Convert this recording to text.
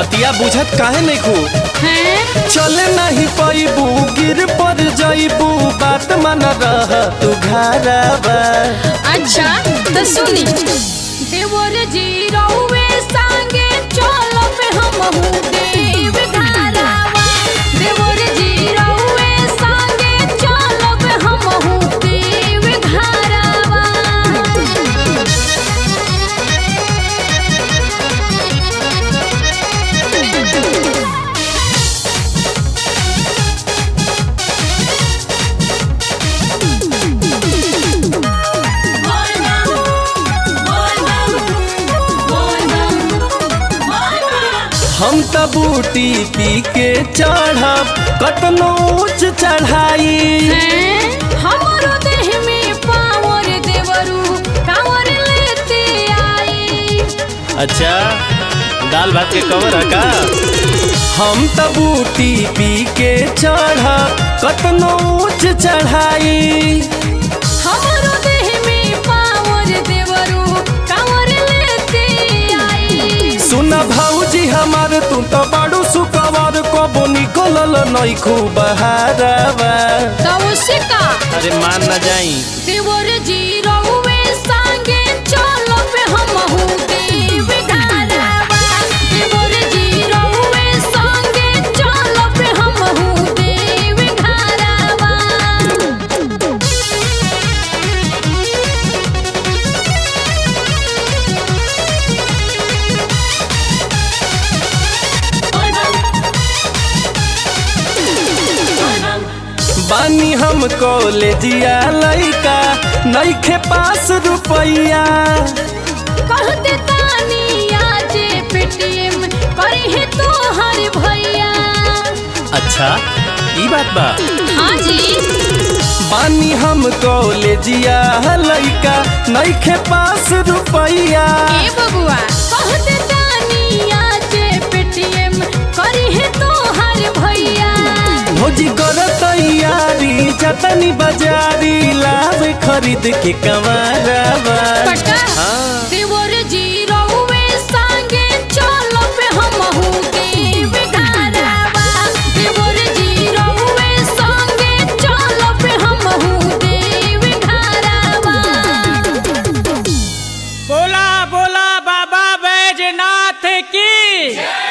बतिया बुझत काहे नहीं खू हैं? चले नहीं पैबू गिर पर जाइबू बात मन रह तू घरवा। अच्छा तो सुनी देवर जी रहुए संगे चलो पे हमहू देव घरवा। देवर जी रहुए संगे चलो पे हमहू देव घरवा। हम त बूटी पी के चढ़ब कतनो ऊंच चढ़ाई। हैं? हमरो देह में पावर देवरू कांवर लेते आई। अच्छा दाल भात के कवर है का। हम त बूटी पी के चढ़ब कतनो ऊंच चढ़ाई। हमरो देह में पावर देवरू कांवर लेते आई। सुन भौजी हमार तू तो बड़ू सुकवर कबो निकलल नहीं खूब बहारवा। तो उससे का अरे मान न जाई देवर जी रहुए संगे चलो पे हमहू देव घरवा। देवर जी रहुए संगे चलो पे हमहू देव घरवा। बानी हम कॉलेजिया लइका नइखे पास रुपैया। कहते तानिया जे पेटीएम करे है तो हर भैया। अच्छा ई बात बा। हाँ जी बानी हम कॉलेजिया लइका नइखे पास रुपैया। ए बबुआ कहते तानिया जे पेटीएम करे है तो हर भैया। भौजी कर तैयारी जतनी बाजारी लाभ खरीद के कमारवा। पक्का हाँ। देवर जी रहुए संगे चलो पे हमहू देव घरवा। देवर जी रहुए संगे चलो पे हमहू देव घरवा। बोला बोला बाबा बैजनाथ की